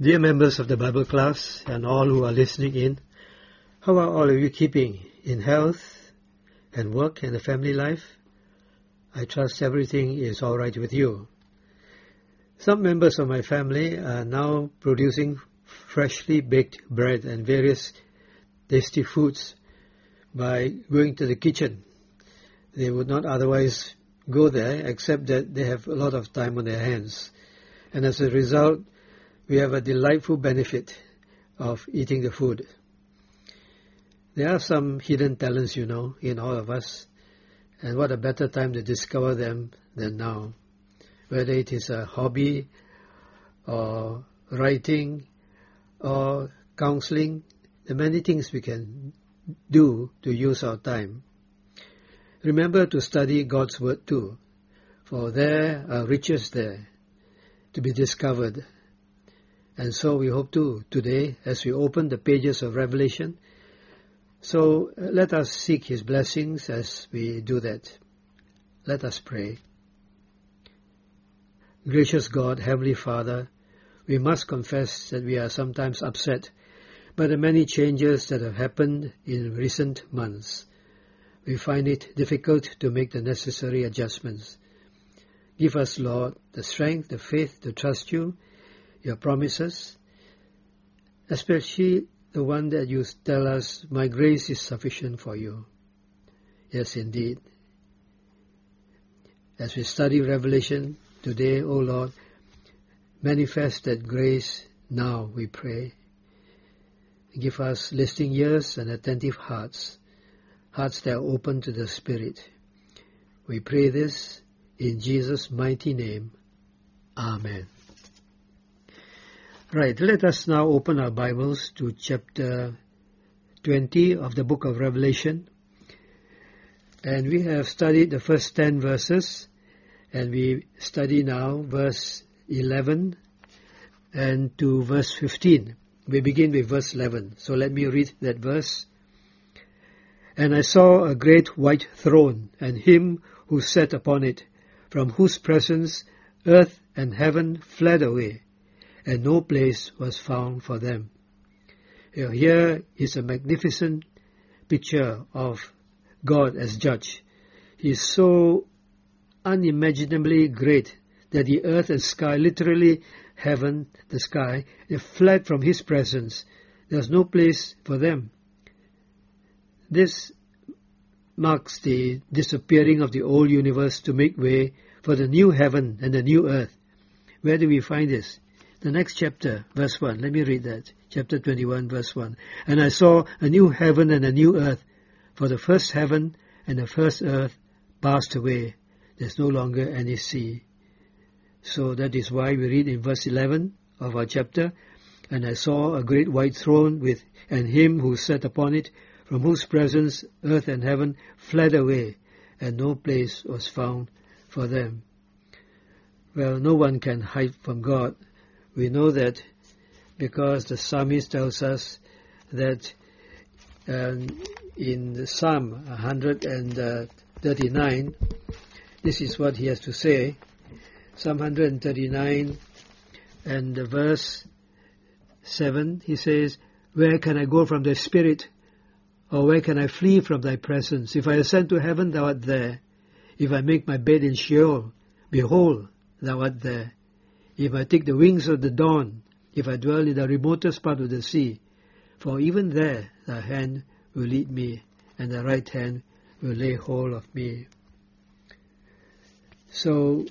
Dear members of the Bible class and all who are listening in, how are all of you keeping in health and work and the family life? I trust everything is all right with you. Some members of my family are now producing freshly baked bread and various tasty foods by going to the kitchen. They would not otherwise go there except that they have a lot of time on their hands. And as a result, we have a delightful benefit of eating the food. There are some hidden talents, in all of us. And what a better time to discover them than now. Whether it is a hobby or writing or counseling, there are many things we can do to use our time. Remember to study God's Word too, for there are riches there to be discovered. And so we hope to today, as we open the pages of Revelation, so let us seek His blessings as we do that. Let us pray. Gracious God, Heavenly Father, we must confess that we are sometimes upset by the many changes that have happened in recent months. We find it difficult to make the necessary adjustments. Give us, Lord, the strength, the faith to trust you, your promises, especially the one that you tell us, my grace is sufficient for you. Yes, indeed. As we study Revelation today, O Lord, manifest that grace now, we pray. Give us listening ears and attentive hearts that are open to the Spirit. We pray this in Jesus' mighty name. Amen. Right, let us now open our Bibles to chapter 20 of the book of Revelation. And we have studied the first 10 verses, and we study now verse 11 and to verse 15. We begin with verse 11. So let me read that verse. And I saw a great white throne, and him who sat upon it, from whose presence earth and heaven fled away, and no place was found for them. Here is a magnificent picture of God as judge. He is so unimaginably great that the earth and sky, literally heaven, the sky, they fled from His presence. There's no place for them. This marks the disappearing of the old universe to make way for the new heaven and the new earth. Where do we find this? The next chapter, verse 1. Let me read that. Chapter 21, verse 1. And I saw a new heaven and a new earth, for the first heaven and the first earth passed away. There's no longer any sea. So that is why we read in verse 11 of our chapter, and I saw a great white throne and him who sat upon it, from whose presence earth and heaven fled away, and no place was found for them. Well, no one can hide from God. We know that because the psalmist tells us that in the Psalm 139, this is what he has to say. Psalm 139 and verse 7, he says, where can I go from thy spirit? Or where can I flee from thy presence? If I ascend to heaven, thou art there. If I make my bed in Sheol, behold, thou art there. If I take the wings of the dawn, if I dwell in the remotest part of the sea, for even there thy hand will lead me, and thy right hand will lay hold of me. So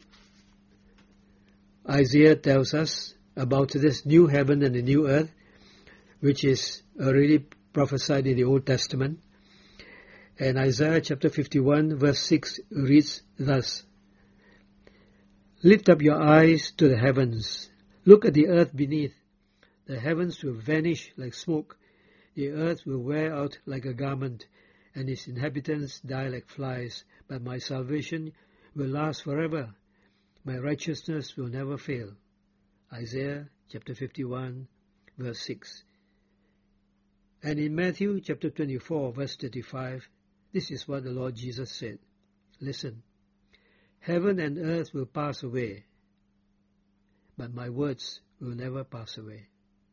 Isaiah tells us about this new heaven and the new earth, which is already prophesied in the Old Testament. And Isaiah chapter 51 verse 6 reads thus, lift up your eyes to the heavens. Look at the earth beneath. The heavens will vanish like smoke. The earth will wear out like a garment, and its inhabitants die like flies. But my salvation will last forever. My righteousness will never fail. Isaiah chapter 51 verse 6. And in Matthew chapter 24 verse 35, this is what the Lord Jesus said. Listen. Heaven and earth will pass away, but my words will never pass away.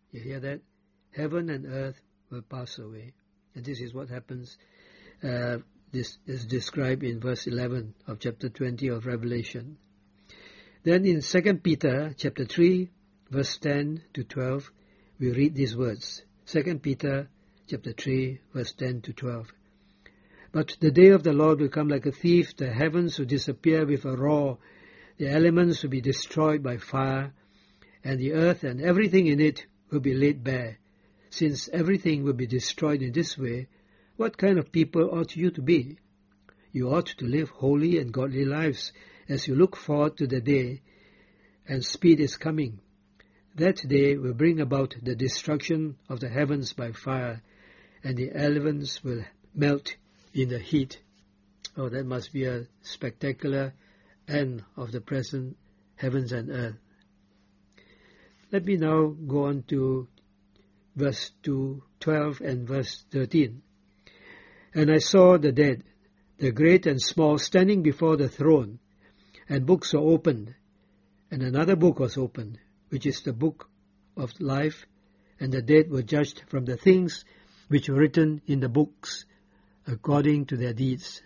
You hear that? Heaven and earth will pass away. And this is what happens. This is described in verse 11 of chapter 20 of Revelation. Then in 2 Peter chapter 3, verse 10 to 12, we read these words. 2 Peter chapter 3, verse 10 to 12. But the day of the Lord will come like a thief. The heavens will disappear with a roar. The elements will be destroyed by fire, and the earth and everything in it will be laid bare. Since everything will be destroyed in this way, what kind of people ought you to be? You ought to live holy and godly lives as you look forward to the day, and speed is coming. That day will bring about the destruction of the heavens by fire, and the elements will melt in the heat. Oh, that must be a spectacular end of the present heavens and earth. Let me now go on to verse 12 and verse 13. And I saw the dead, the great and small, standing before the throne, and books were opened, and another book was opened, which is the book of life, and the dead were judged from the things which were written in the books, according to their deeds.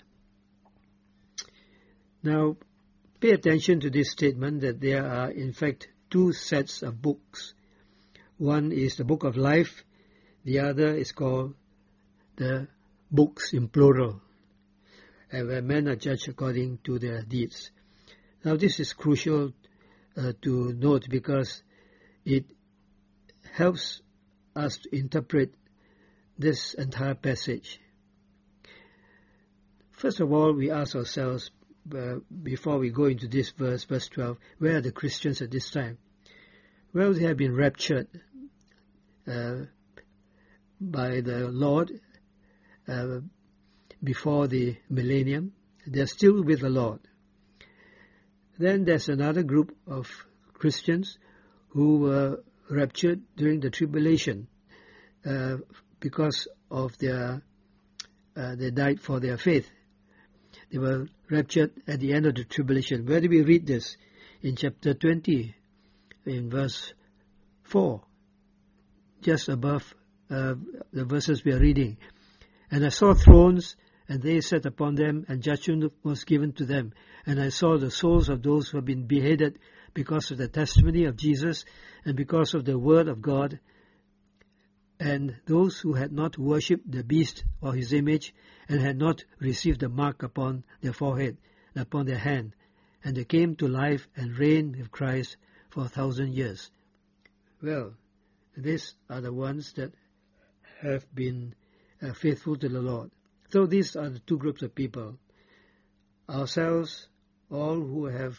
Now, pay attention to this statement that there are in fact two sets of books. One is the book of life, the other is called the books in plural, and where men are judged according to their deeds. Now this is crucial to note because it helps us to interpret this entire passage. First of all, we ask ourselves, before we go into this verse 12, where are the Christians at this time? Well, they have been raptured by the Lord before the millennium. They're still with the Lord. Then there's another group of Christians who were raptured during the tribulation because of they died for their faith. They were raptured at the end of the tribulation. Where do we read this? In chapter 20, in verse 4, just above the verses we are reading. And I saw thrones, and they sat upon them, and judgment was given to them. And I saw the souls of those who have been beheaded because of the testimony of Jesus and because of the word of God, and those who had not worshipped the beast or his image, and had not received the mark upon their forehead and upon their hand. And they came to life and reigned with Christ for 1,000 years. Well, these are the ones that have been faithful to the Lord. So these are the two groups of people. Ourselves, all who have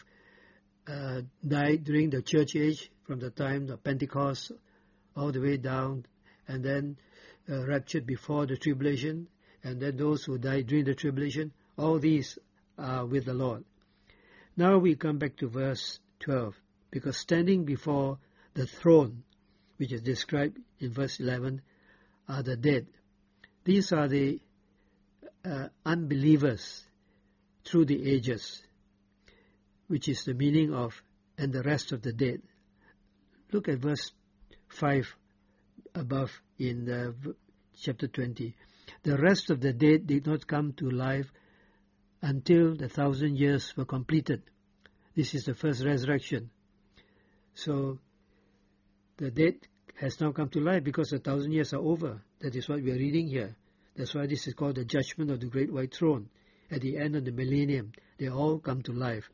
died during the church age, from the time of Pentecost all the way down, and then raptured before the tribulation, and then those who died during the tribulation, all these are with the Lord. Now we come back to verse 12, because standing before the throne, which is described in verse 11, are the dead. These are the unbelievers through the ages, which is the meaning of and the rest of the dead. Look at verse 5 above in chapter 20. The rest of the dead did not come to life until the 1,000 years were completed. This is the first resurrection. So the dead has now come to life because the 1,000 years are over. That is what we are reading here. That's why this is called the judgment of the great white throne. At the end of the millennium, they all come to life.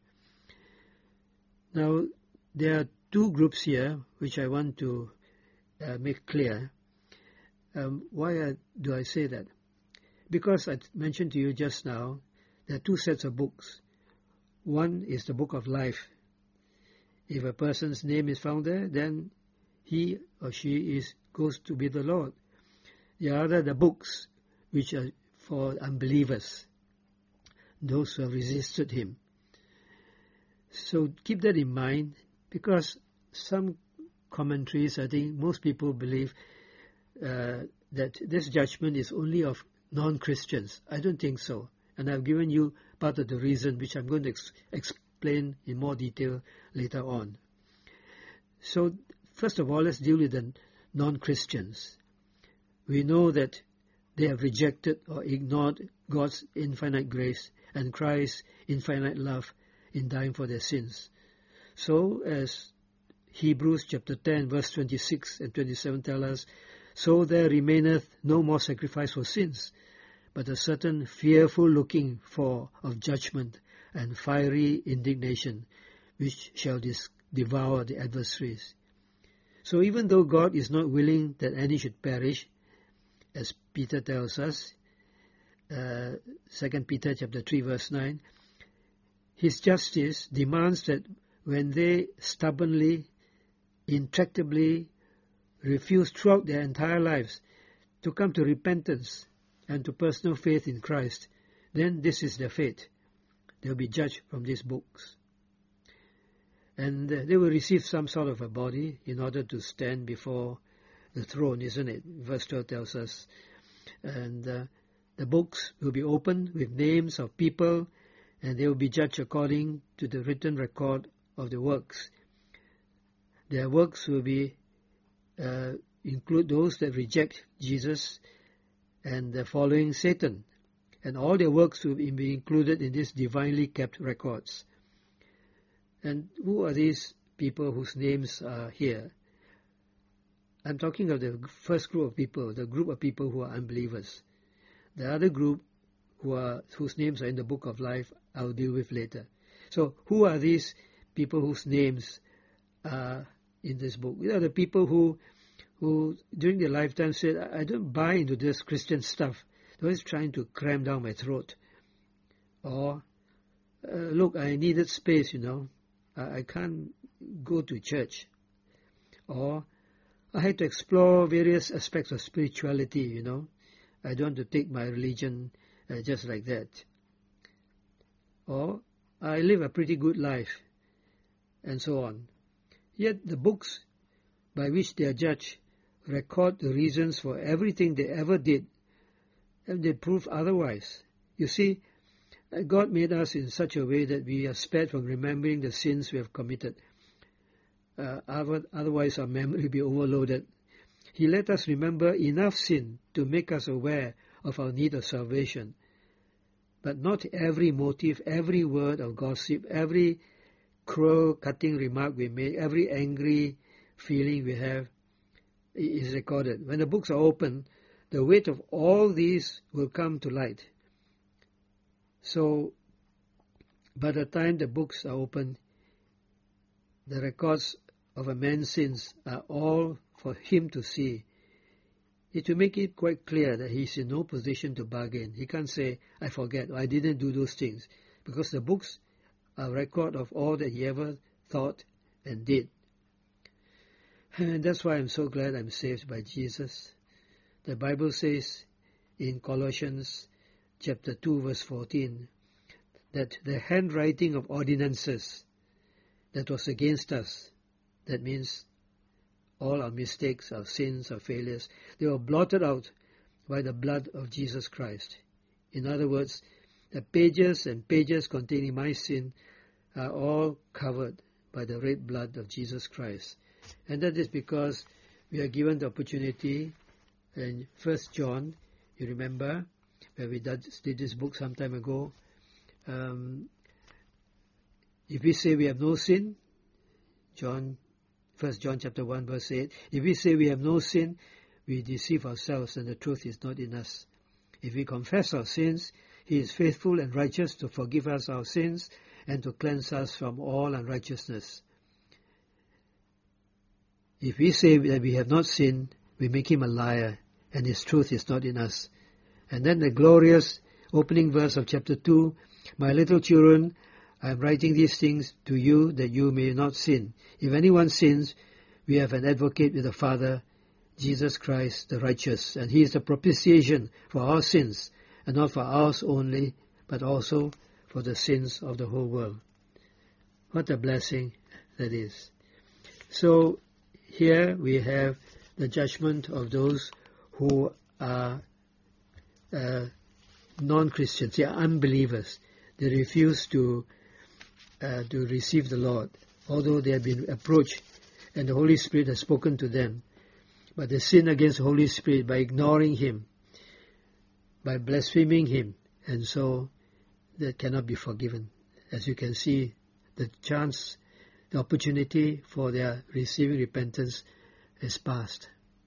Now, there are two groups here which I want to make clear. Why do I say that? Because I mentioned to you just now, there are two sets of books. One is the book of life. If a person's name is found there, then he or she goes to be the Lord. The other, the books, which are for unbelievers, those who have resisted him. So keep that in mind, because some commentaries, I think most people believe that this judgment is only of non-Christians. I don't think so. And I've given you part of the reason, which I'm going to explain in more detail later on. So, first of all, let's deal with the non-Christians. We know that they have rejected or ignored God's infinite grace and Christ's infinite love in dying for their sins. So, as Hebrews chapter 10 verse 26 and 27 tell us, so there remaineth no more sacrifice for sins, but a certain fearful looking for of judgment and fiery indignation, which shall devour the adversaries. So even though God is not willing that any should perish, as Peter tells us, 2 Peter chapter 3 verse 9, his justice demands that when they stubbornly, intractably refuse throughout their entire lives to come to repentance and to personal faith in Christ, then this is their fate. They will be judged from these books. And they will receive some sort of a body in order to stand before the throne, isn't it? Verse 12 tells us. And the books will be opened with names of people, and they will be judged according to the written record of the works. Their works will be include those that reject Jesus and following Satan. And all their works will be included in these divinely kept records. And who are these people whose names are here? I'm talking of the first group of people, the group of people who are unbelievers. The other group whose names are in the book of life, I'll deal with later. So who are these people whose names are in this book? These are the people who during their lifetime said, I don't buy into this Christian stuff. They're always trying to cram down my throat. Or, look, I needed space, I can't go to church. Or, I had to explore various aspects of spirituality, I don't want to take my religion just like that. Or, I live a pretty good life, and so on. Yet the books by which they are judged record the reasons for everything they ever did, and they prove otherwise. You see, God made us in such a way that we are spared from remembering the sins we have committed. Otherwise our memory will be overloaded. He let us remember enough sin to make us aware of our need of salvation. But not every motive, every word of gossip, every cruel, cutting remark we make, every angry feeling we have is recorded. When the books are open, the weight of all these will come to light. So, by the time the books are open, the records of a man's sins are all for him to see. It will make it quite clear that he is in no position to bargain. He can't say, I forget, or I didn't do those things, because the books are a record of all that he ever thought and did. And that's why I'm so glad I'm saved by Jesus. The Bible says in Colossians chapter 2 verse 14 that the handwriting of ordinances that was against us, that means all our mistakes, our sins, our failures, they were blotted out by the blood of Jesus Christ. In other words, the pages and pages containing my sin are all covered by the red blood of Jesus Christ. And that is because we are given the opportunity in 1 John, you remember, where we did this book some time ago. If we say we have no sin, 1 John chapter 1 verse 8, if we say we have no sin, we deceive ourselves and the truth is not in us. If we confess our sins, He is faithful and righteous to forgive us our sins and to cleanse us from all unrighteousness. If we say that we have not sinned, we make Him a liar, and His truth is not in us. And then the glorious opening verse of chapter 2, my little children, I am writing these things to you that you may not sin. If anyone sins, we have an advocate with the Father, Jesus Christ the righteous, and He is the propitiation for our sins, and not for ours only, but also for the sins of the whole world. What a blessing that is. So, here we have the judgment of those who are non-Christians, they are unbelievers. They refuse to receive the Lord, although they have been approached and the Holy Spirit has spoken to them. But they sin against the Holy Spirit by ignoring Him, by blaspheming Him, and so that cannot be forgiven. As you can see, the opportunity for their receiving repentance is past.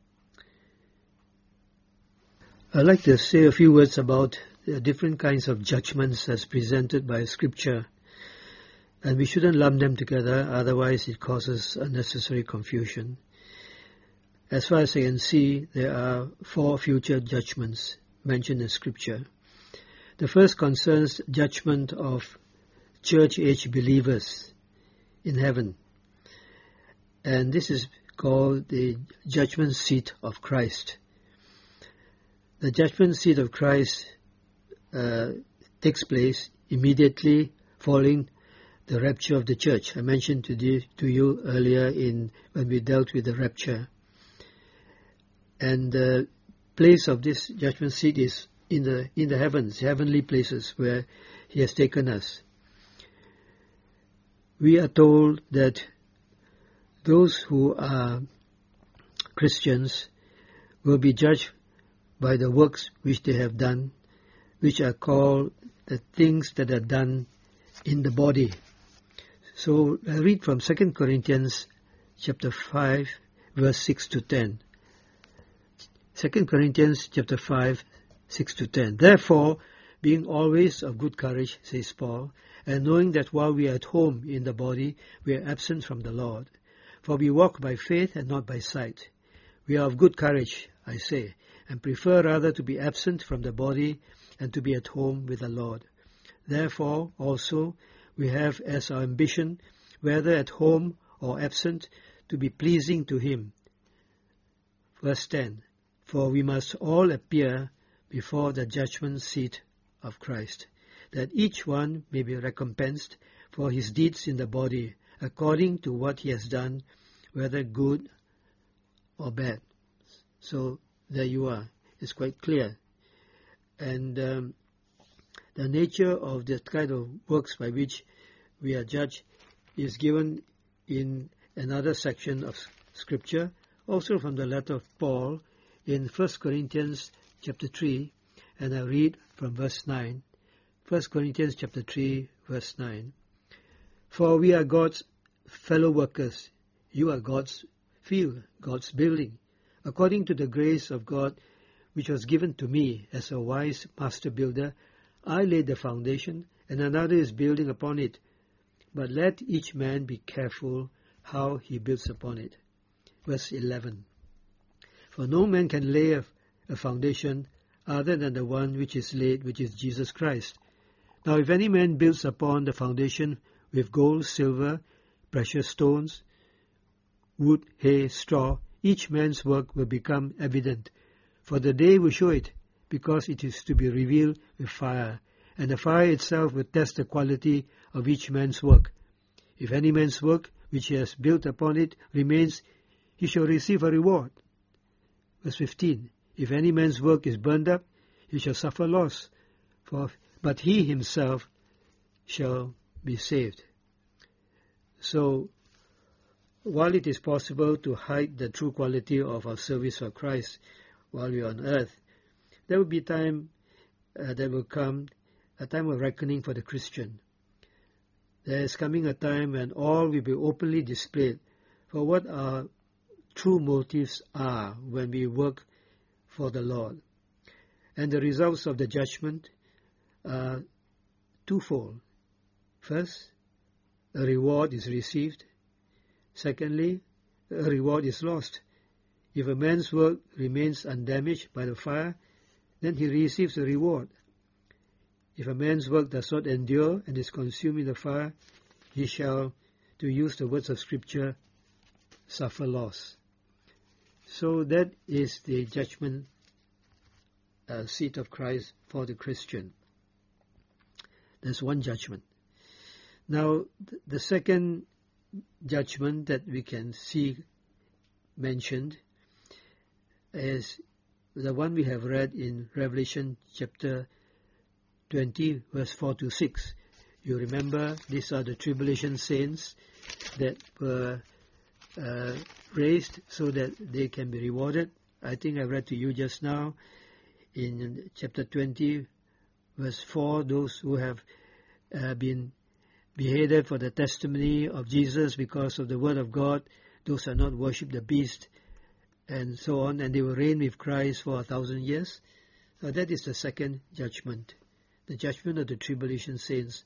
I'd like to say a few words about the different kinds of judgments as presented by Scripture. And we shouldn't lump them together, otherwise it causes unnecessary confusion. As far as I can see, there are 4 future judgments mentioned in Scripture. The first concerns judgment of church-age believers in heaven. And this is called the judgment seat of Christ. The judgment seat of Christ takes place immediately following the rapture of the church. I mentioned to you earlier when we dealt with the rapture. And the place of this judgment seat is in the heavens, heavenly places where He has taken us. We are told that those who are Christians will be judged by the works which they have done, which are called the things that are done in the body. So I read from 2 Corinthians chapter 5, verse 6 to 10. 2 Corinthians chapter 5, 6 to 10. Therefore, being always of good courage, says Paul, and knowing that while we are at home in the body, we are absent from the Lord. For we walk by faith and not by sight. We are of good courage, I say, and prefer rather to be absent from the body and to be at home with the Lord. Therefore, also, we have as our ambition, whether at home or absent, to be pleasing to Him. Verse 10. For we must all appear before the judgment seat of Christ, that each one may be recompensed for his deeds in the body, according to what he has done, whether good or bad. So there you are. It's quite clear. And the nature of the kind of works by which we are judged is given in another section of Scripture, also from the letter of Paul in 1 Corinthians chapter 3, and I read from verse 9. 1 Corinthians chapter 3, verse 9. For we are God's fellow workers. You are God's field, God's building. According to the grace of God which was given to me as a wise master builder, I laid the foundation, and another is building upon it. But let each man be careful how he builds upon it. Verse 11. For no man can lay a foundation other than the one which is laid, which is Jesus Christ. Now if any man builds upon the foundation with gold, silver, precious stones, wood, hay, straw, each man's work will become evident. For the day will show it, because it is to be revealed with fire, and the fire itself will test the quality of each man's work. If any man's work which he has built upon it remains, he shall receive a reward. Verse 15. If any man's work is burned up, he shall suffer loss, but he himself shall be saved. So, while it is possible to hide the true quality of our service for Christ while we are on earth, there will be time that will come, a time of reckoning for the Christian. There is coming a time when all will be openly displayed for what our true motives are when we work for the Lord. And the results of the judgment are twofold. First, a reward is received. Secondly, a reward is lost. If a man's work remains undamaged by the fire, then he receives a reward. If a man's work does not endure and is consumed in the fire, he shall, to use the words of Scripture, suffer loss. So that is the judgment seat of Christ for the Christian. There's one judgment. Now, the second judgment that we can see mentioned is the one we have read in Revelation chapter 20, verse 4 to 6. You remember, these are the tribulation saints that were raised so that they can be rewarded. I think I read to you just now in chapter 20, verse 4, those who have been beheaded for the testimony of Jesus because of the word of God, those are not worship the beast, and so on, and they will reign with Christ for 1,000 years. So that is the second judgment, the judgment of the tribulation saints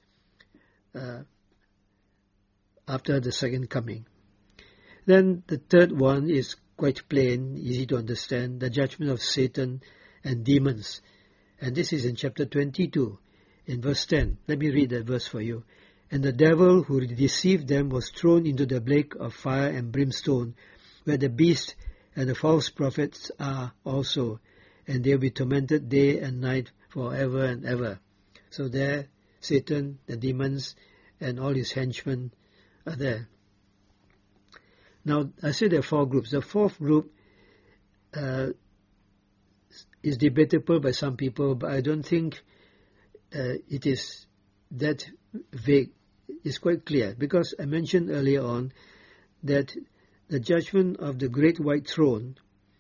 after the second coming. Then the third one is quite plain, easy to understand, the judgment of Satan and demons. And this is in chapter 22, in verse 10. Let me read that verse for you. And the devil who deceived them was thrown into the lake of fire and brimstone, where the beast and the false prophets are also, and they will be tormented day and night forever and ever. So there, Satan, the demons, and all his henchmen are there. Now, I said there are four groups. The fourth group is debatable by some people, but I don't think it is that vague. It's quite clear, because I mentioned earlier on that the judgment of the great white throne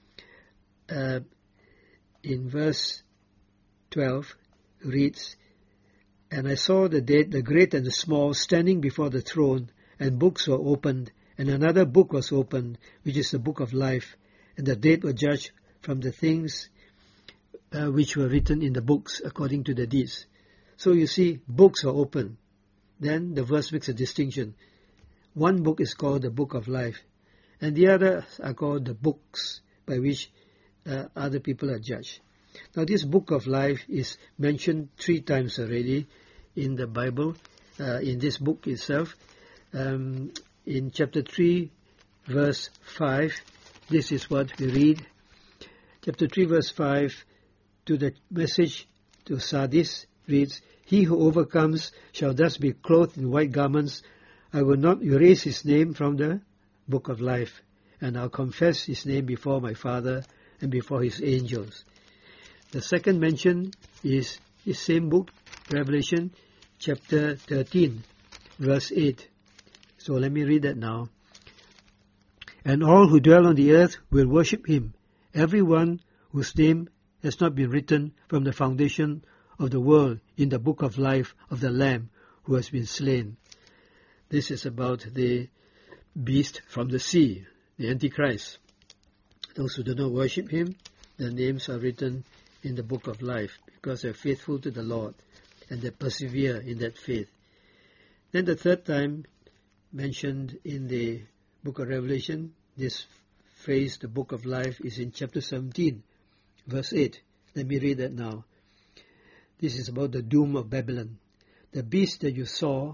in verse 12 reads, And I saw the dead, the great and the small, standing before the throne, and books were opened, and another book was opened, which is the book of life, and the dead were judged from the things which were written in the books according to the deeds. So you see, books are open. Then the verse makes a distinction. One book is called the book of life, and the others are called the books by which other people are judged. Now this book of life is mentioned 3 times already in the Bible, in this book itself. In chapter 3, verse 5, this is what we read. Chapter 3, verse 5, to the message to Sardis reads, He who overcomes shall thus be clothed in white garments. I will not erase his name from the book of life, and I'll confess his name before my Father and before his angels. The second mention is the same book, Revelation chapter 13, verse 8. So let me read that now. And all who dwell on the earth will worship him, everyone whose name has not been written from the foundation of the world in the book of life of the Lamb who has been slain. This is about the beast from the sea, the Antichrist. Those who do not worship him, their names are written in the book of life because they are faithful to the Lord and they persevere in that faith. Then the third time mentioned in the book of Revelation, this phrase, the book of life, is in chapter 17, verse 8. Let me read that now. This is about the doom of Babylon. The beast that you saw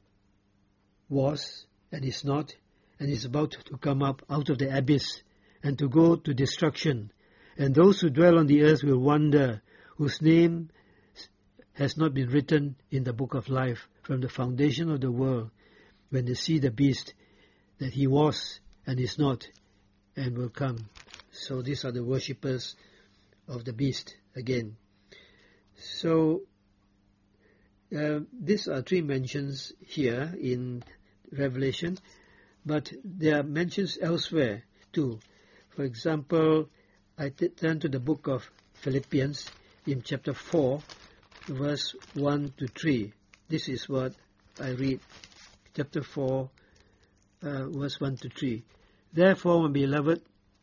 was and is not, and is about to come up out of the abyss and to go to destruction. And those who dwell on the earth will wonder, whose name has not been written in the book of life from the foundation of the world, when they see the beast, that he was and is not and will come. So these are the worshippers of the beast again. So these are 3 mentions here in Revelation, but there are mentions elsewhere too. For example, I turn to the book of Philippians in chapter 4, verse 1 to 3. This is what I read. Chapter 4, verse 1 to 3. Therefore, my beloved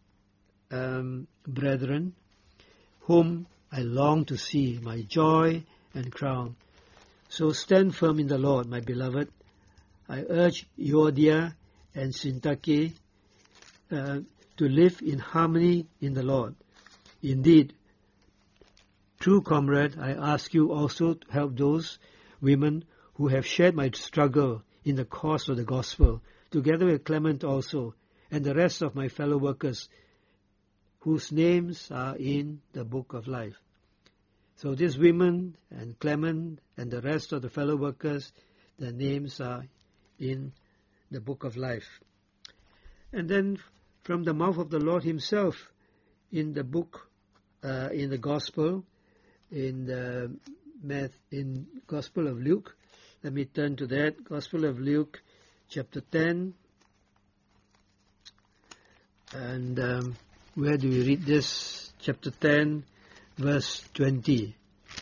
brethren, whom I long to see, my joy and crown. So stand firm in the Lord, my beloved. I urge Euodia and Syntyche to live in harmony in the Lord. Indeed, true comrade, I ask you also to help those women who have shared my struggle in the cause of the gospel, together with Clement also, and the rest of my fellow workers, whose names are in the book of life. So these women and Clement and the rest of the fellow workers, their names are in the book of life. And then from the mouth of the Lord himself, in the book, in the Gospel, in Gospel of Luke, let me turn to that. Gospel of Luke, chapter 10, And where do we read this? Chapter 10, verse 20.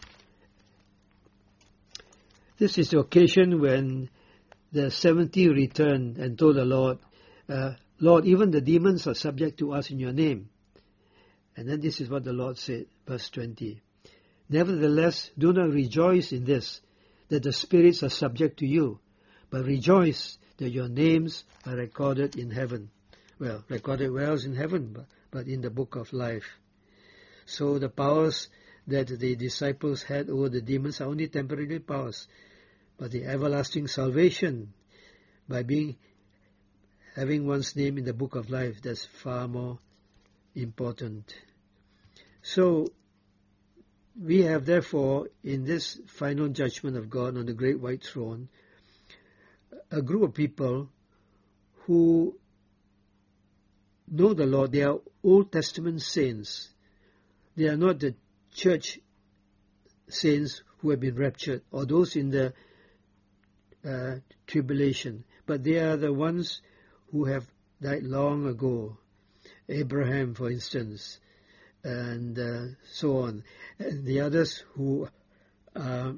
This is the occasion when the 70 returned and told the Lord, Lord, even the demons are subject to us in your name. And then this is what the Lord said, verse 20. Nevertheless, do not rejoice in this, that the spirits are subject to you, but rejoice that your names are recorded in heaven. Well, recorded where else in heaven, but in the book of life. So the powers that the disciples had over the demons are only temporary powers, but the everlasting salvation by having one's name in the book of life, that's far more important. So we have therefore in this final judgment of God on the great white throne a group of people who know the Lord. They are Old Testament saints. They are not the church saints who have been raptured or those in the tribulation, but they are the ones who have died long ago. Abraham, for instance, and so on. And the others who have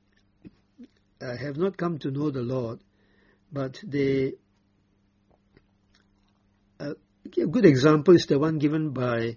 not come to know the Lord, but they... a good example is the one given by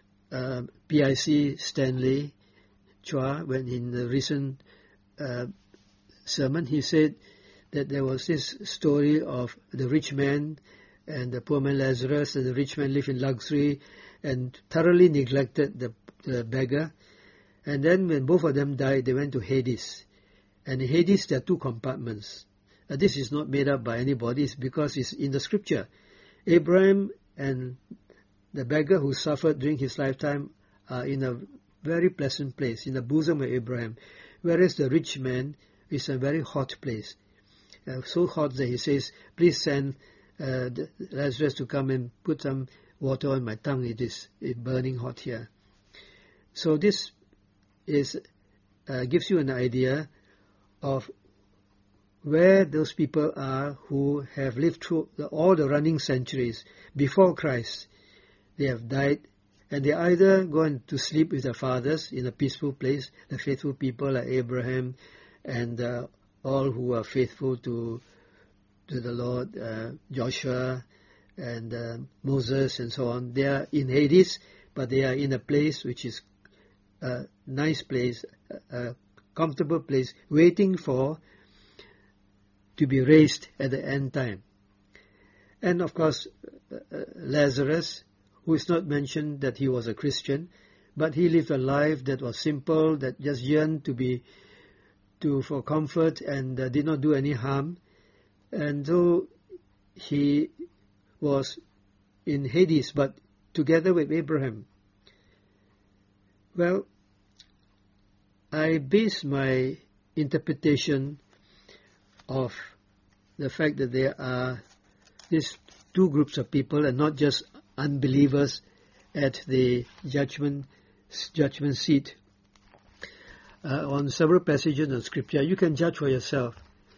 PIC Stanley Chua when in the recent sermon he said that there was this story of the rich man and the poor man Lazarus, and the rich man lived in luxury and thoroughly neglected the beggar. And then when both of them died, they went to Hades. And in Hades there are two compartments. This is not made up by anybody, it's because it's in the scripture. Abraham and the beggar who suffered during his lifetime are in a very pleasant place, in the bosom of Abraham, whereas the rich man is a very hot place. So hot that he says, please send Lazarus to come and put some water on my tongue. It is burning hot here. So this is gives you an idea of where those people are who have lived through all the running centuries before Christ. They have died, and they either go to sleep with their fathers in a peaceful place, the faithful people like Abraham and all who are faithful to the Lord, Joshua and Moses and so on. They are in Hades, but they are in a place which is a nice place, a comfortable place, waiting for to be raised at the end time. And of course, Lazarus, who is not mentioned that he was a Christian, but he lived a life that was simple, that just yearned for comfort and did not do any harm. And though he was in Hades, but together with Abraham. Well, I base my interpretation of the fact that there are these two groups of people and not just unbelievers at the judgment seat on several passages in Scripture. You can judge for yourself.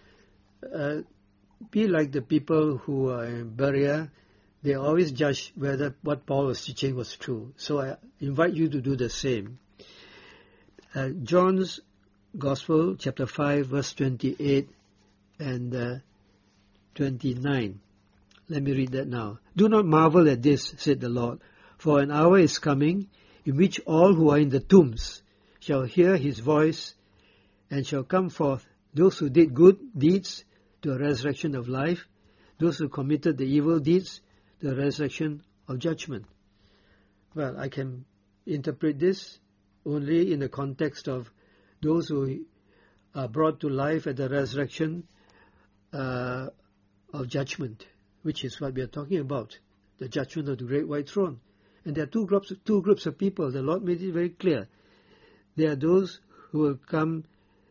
Be like the people who are in Berea. They always judge whether what Paul was teaching was true. So I invite you to do the same. John's Gospel, chapter 5, verse 28 and 29. Let me read that now. Do not marvel at this, said the Lord, for an hour is coming in which all who are in the tombs shall hear his voice and shall come forth, those who did good deeds to a resurrection of life, those who committed the evil deeds to a resurrection of judgment. Well, I can interpret this only in the context of those who are brought to life at the resurrection of judgment, which is what we are talking about, the judgment of the great white throne. And there are two groups of people. The Lord made it very clear. There are those who will come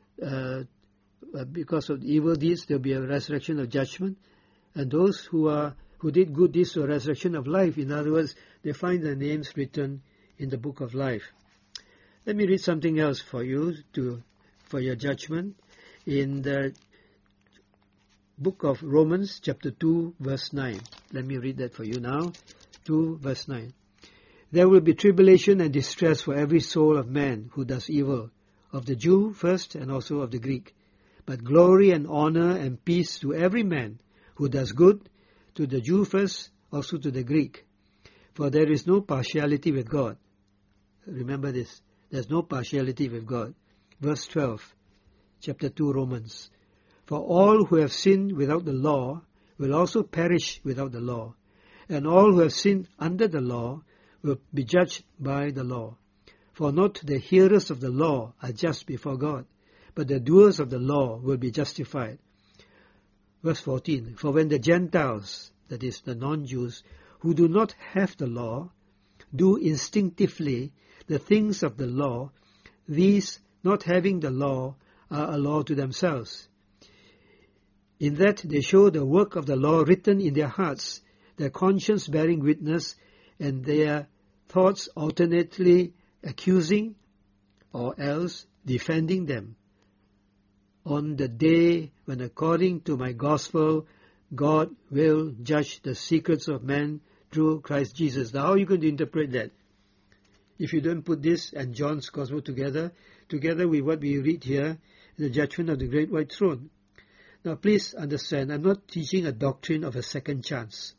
because of evil deeds. There will be a resurrection of judgment, and those who did good deeds to a resurrection of life. In other words, they find their names written in the book of life. Let me read something else for you for your judgment in the book of Romans, chapter 2, verse 9. Let me read that for you now. 2 verse 9. There will be tribulation and distress for every soul of man who does evil, of the Jew first and also of the Greek. But glory and honor and peace to every man who does good, to the Jew first, also to the Greek. For there is no partiality with God. Remember this. There's no partiality with God. Verse 12, chapter 2, Romans. For all who have sinned without the law will also perish without the law, and all who have sinned under the law will be judged by the law. For not the hearers of the law are just before God, but the doers of the law will be justified. Verse 14, for when the Gentiles, that is the non-Jews, who do not have the law, do instinctively the things of the law, these, not having the law, are a law to themselves. In that they show the work of the law written in their hearts, their conscience bearing witness, and their thoughts alternately accusing or else defending them. On the day when, according to my gospel, God will judge the secrets of men through Christ Jesus. Now how are you going to interpret that? If you don't put this and John's gospel together with what we read here, the judgment of the great white throne. Now please understand, I'm not teaching a doctrine of a second chance.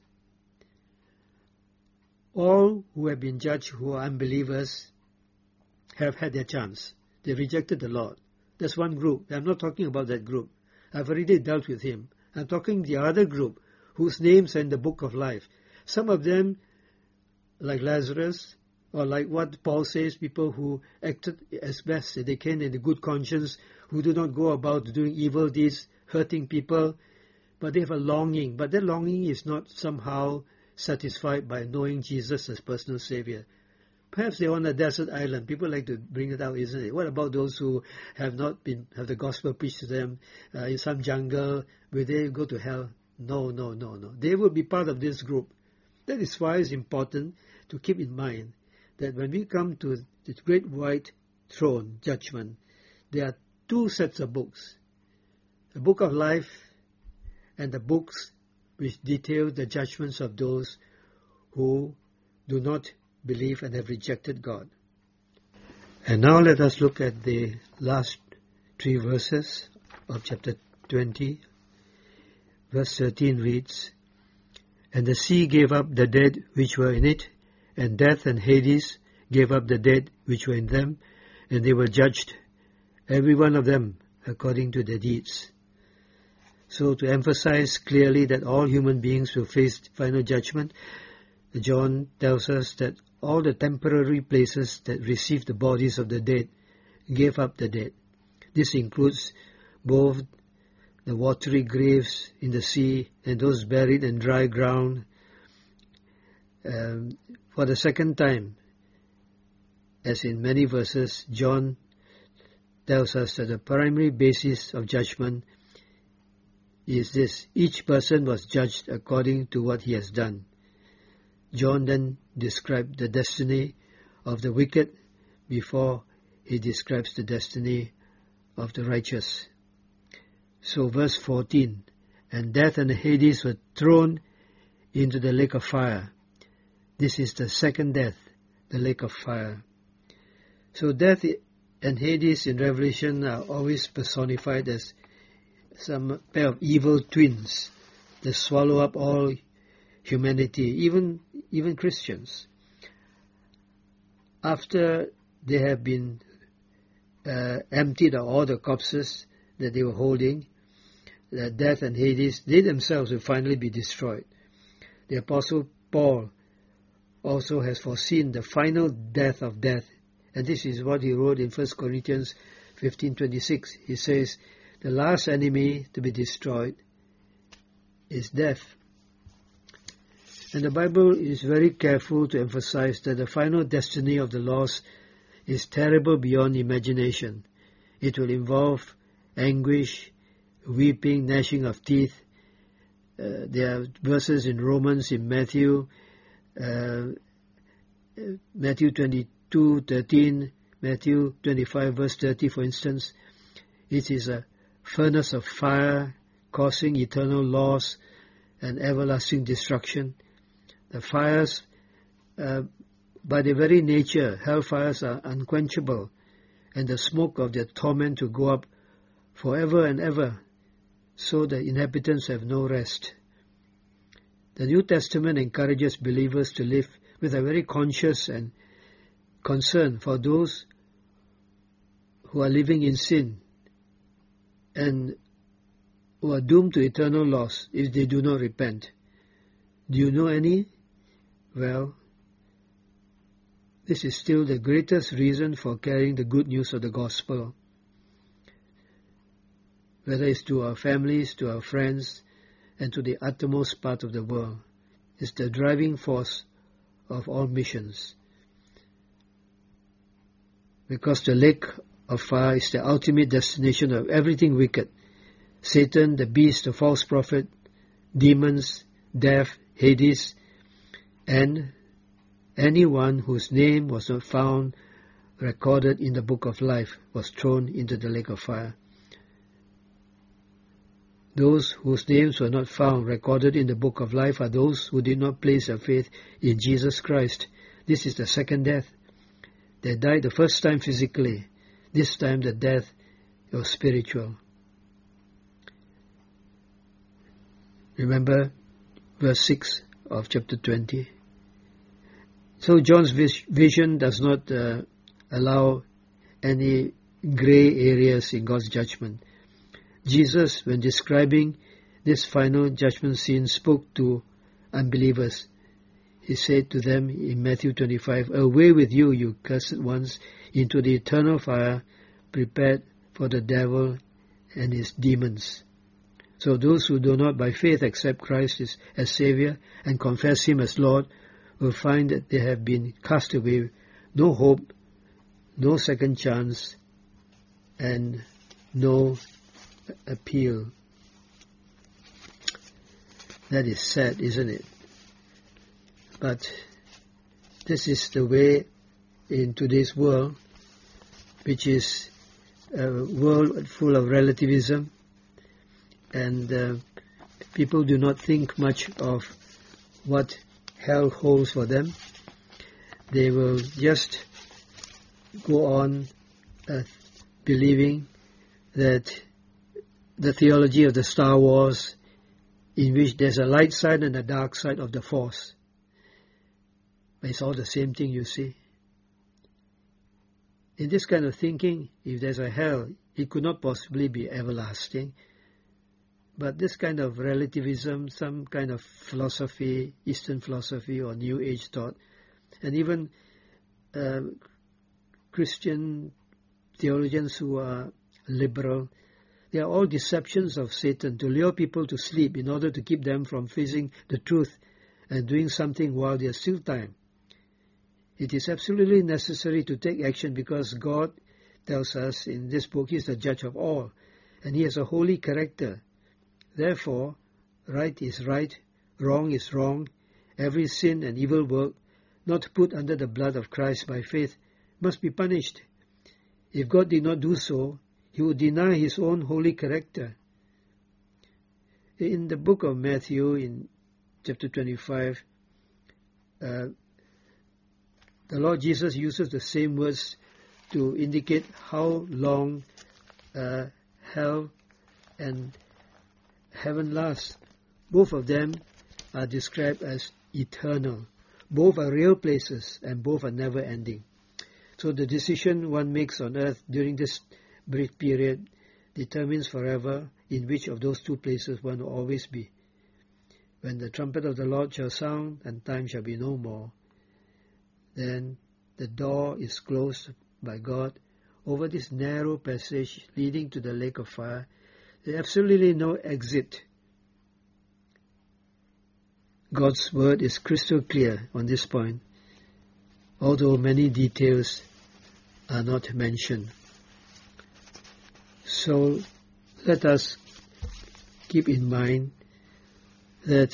All who have been judged who are unbelievers have had their chance. They rejected the Lord. That's one group. I'm not talking about that group. I've already dealt with him. I'm talking the other group whose names are in the book of life. Some of them, like Lazarus, or like what Paul says, people who acted as best as they can in a good conscience, who do not go about doing evil deeds, hurting people, but they have a longing. But that longing is not somehow satisfied by knowing Jesus as personal Savior. Perhaps they're on a desert island. People like to bring it out, isn't it? What about those who have not have the gospel preached to them in some jungle? Will they go to hell? No. They will be part of this group. That is why it's important to keep in mind that when we come to the great white throne judgment, there are two sets of books. The book of life and the books which detail the judgments of those who do not believe and have rejected God. And now let us look at the last 3 verses of chapter 20. Verse 13 reads, And the sea gave up the dead which were in it, and death and Hades gave up the dead which were in them, and they were judged, every one of them according to their deeds. So to emphasize clearly that all human beings will face final judgment, John tells us that all the temporary places that received the bodies of the dead gave up the dead. This includes both the watery graves in the sea and those buried in dry ground. For the second time, as in many verses, John tells us that the primary basis of judgment is this: each person was judged according to what he has done. John then described the destiny of the wicked before he describes the destiny of the righteous. So verse 14, and death and Hades were thrown into the lake of fire. This is the second death, the lake of fire. So death and Hades in Revelation are always personified as some pair of evil twins that swallow up all humanity, even Christians. After they have been emptied of all the corpses that they were holding, death and Hades, they themselves will finally be destroyed. The Apostle Paul also has foreseen the final death of death, and this is what he wrote in 1 Corinthians 15:26. He says, the last enemy to be destroyed is death. And the Bible is very careful to emphasize that the final destiny of the lost is terrible beyond imagination. It will involve anguish, weeping, gnashing of teeth. There are verses in Romans, in Matthew 22:13, Matthew 25 verse 30, for instance. It is a furnace of fire causing eternal loss and everlasting destruction. The fires by their very nature, hellfires are unquenchable, and the smoke of their torment to go up forever and ever, so the inhabitants have no rest. The New Testament encourages believers to live with a very conscious and concern for those who are living in sin and who are doomed to eternal loss if they do not repent. Do you know any? Well, this is still the greatest reason for carrying the good news of the gospel, whether it's to our families, to our friends, and to the uttermost part of the world. It's the driving force of all missions. Because the lake of fire is the ultimate destination of everything wicked. Satan, the beast, the false prophet, demons, death, Hades, and anyone whose name was not found recorded in the book of life was thrown into the lake of fire. Those whose names were not found recorded in the book of life are those who did not place their faith in Jesus Christ. This is the second death. They died the first time physically. This time the death was spiritual. Remember verse 6 of chapter 20. So John's vision does not allow any gray areas in God's judgment. Jesus, when describing this final judgment scene, spoke to unbelievers. He said to them in Matthew 25, "Away with you, you cursed ones, into the eternal fire prepared for the devil and his demons." So those who do not by faith accept Christ as Savior and confess Him as Lord will find that they have been cast away, no hope, no second chance, and no appeal. That is sad, isn't it? But this is the way in today's world, which is a world full of relativism, and people do not think much of what hell holds for them. They will just go on believing that the theology of the Star Wars, in which there's a light side and a dark side of the Force. But it's all the same thing, you see. In this kind of thinking, if there's a hell, it could not possibly be everlasting. But this kind of relativism, some kind of philosophy, Eastern philosophy or New Age thought, and even Christian theologians who are liberal, they are all deceptions of Satan to lure people to sleep in order to keep them from facing the truth and doing something while there's still time. It is absolutely necessary to take action because God tells us in this book He is the judge of all, and He has a holy character. Therefore, right is right, wrong is wrong. Every sin and evil work not put under the blood of Christ by faith must be punished. If God did not do so, He would deny His own holy character. In the book of Matthew, in chapter 25, the Lord Jesus uses the same words to indicate how long hell and heaven lasts. Both of them are described as eternal. Both are real places and both are never ending. So the decision one makes on earth during this brief period determines forever in which of those two places one will always be. When the trumpet of the Lord shall sound and time shall be no more, then the door is closed by God over this narrow passage leading to the lake of fire. There is absolutely no exit. God's word is crystal clear on this point, although many details are not mentioned. So let us keep in mind that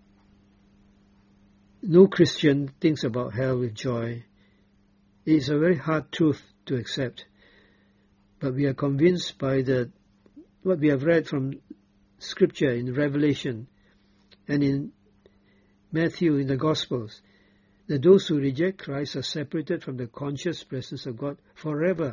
no Christian thinks about hell with joy. It is a very hard truth to accept, but we are convinced by what we have read from Scripture in Revelation and in Matthew in the Gospels, that those who reject Christ are separated from the conscious presence of God forever.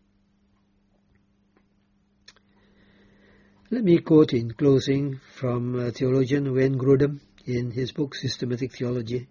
Let me quote in closing from theologian Wayne Grudem in his book Systematic Theology.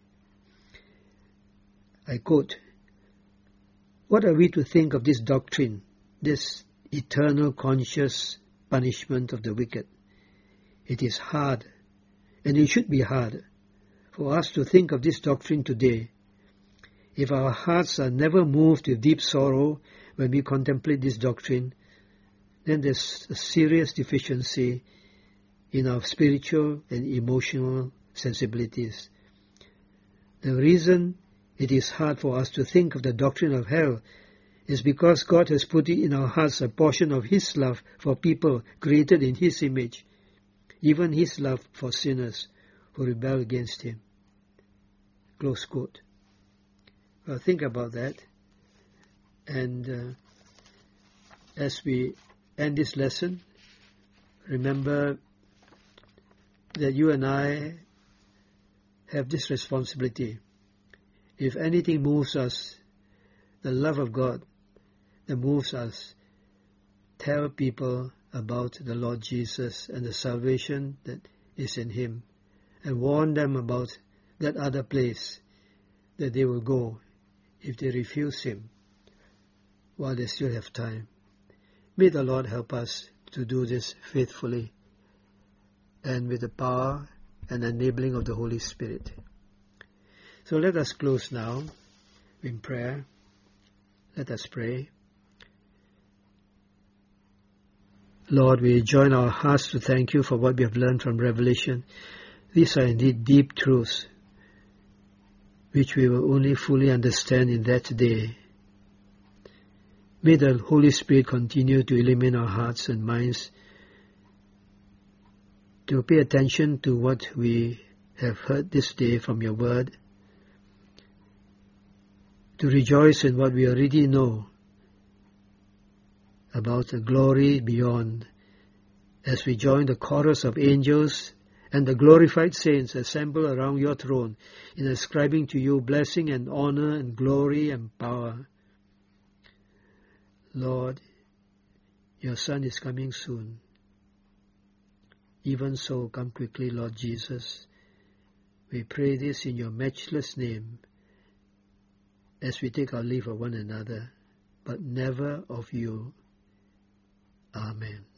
I quote, "What are we to think of this doctrine, this eternal conscious punishment of the wicked? It is hard, and it should be hard, for us to think of this doctrine today. If our hearts are never moved with deep sorrow when we contemplate this doctrine, then there's a serious deficiency in our spiritual and emotional sensibilities. The reason it is hard for us to think of the doctrine of hell is because God has put in our hearts a portion of His love for people created in His image, even His love for sinners who rebel against Him." Close quote. Well, think about that. And as we end this lesson, remember that you and I have this responsibility. If anything moves us, the love of God that moves us, tell people about the Lord Jesus and the salvation that is in Him, and warn them about that other place that they will go if they refuse Him while they still have time. May the Lord help us to do this faithfully and with the power and enabling of the Holy Spirit. So let us close now in prayer. Let us pray. Lord, we join our hearts to thank You for what we have learned from Revelation. These are indeed deep truths, which we will only fully understand in that day. May the Holy Spirit continue to illumine our hearts and minds to pay attention to what we have heard this day from Your word, to rejoice in what we already know about the glory beyond, as we join the chorus of angels and the glorified saints assemble around Your throne in ascribing to You blessing and honor and glory and power. Lord, Your Son is coming soon. Even so, come quickly, Lord Jesus. We pray this in Your matchless name as we take our leave of one another, but never of You. Amen.